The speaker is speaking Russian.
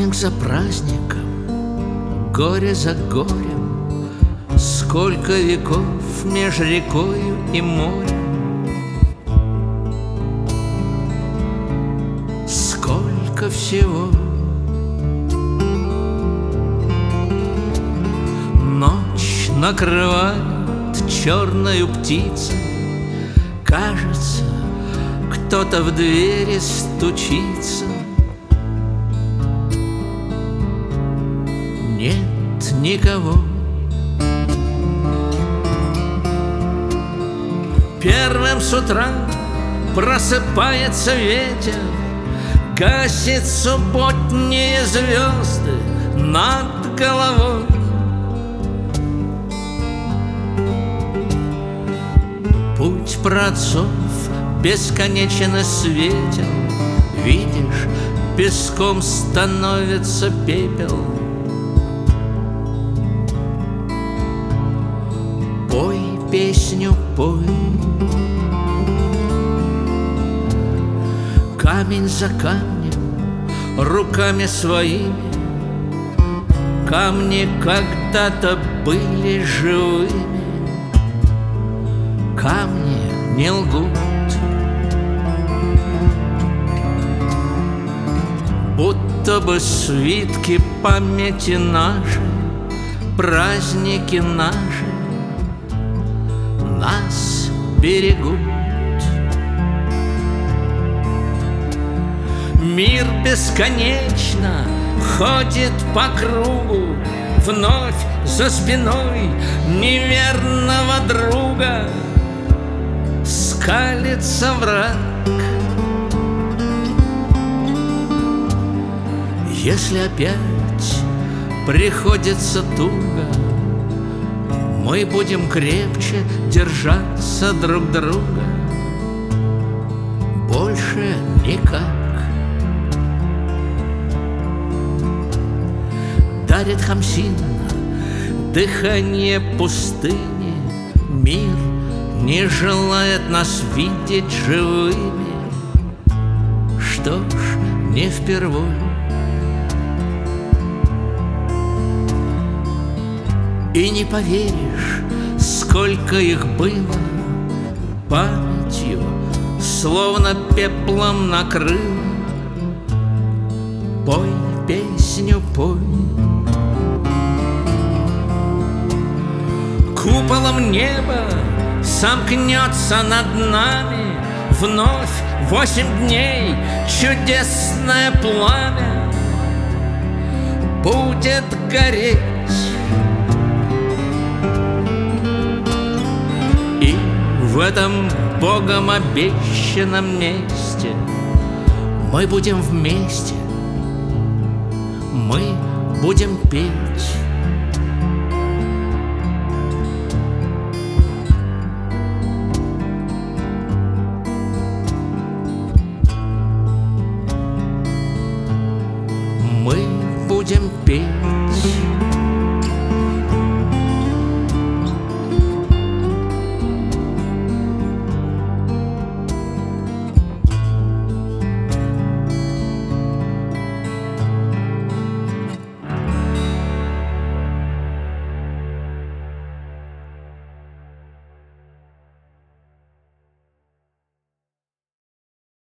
Праздник за праздником, горе за горем, сколько веков меж рекою и морем, сколько всего. Ночь накрывает черною птицей, кажется, кто-то в двери стучится. Нет никого. Первым с утра просыпается ветер, гасит субботние звезды над головой. Путь праотцов бесконечно светел, видишь, песком становится пепел. Пой песню, пой. Камень за камнем, руками своими, камни когда-то были живыми. Камни не лгут, будто бы свитки памяти нашей, праздники наши нас берегут. Мир бесконечно ходит по кругу, вновь за спиной неверного друга скалится враг. Если опять приходится туго, мы будем крепче держаться друг друга. Больше никак. Дарит Хамсин дыхание пустыни, мир не желает нас видеть живыми. Что ж, не впервой. И не поверишь, сколько их было, памятью словно пеплом накрыло. Пой песню, пой. Куполом небо сомкнется над нами, вновь 8 дней чудесное пламя будет гореть. И в этом Богом обещанном месте мы будем вместе, мы будем петь.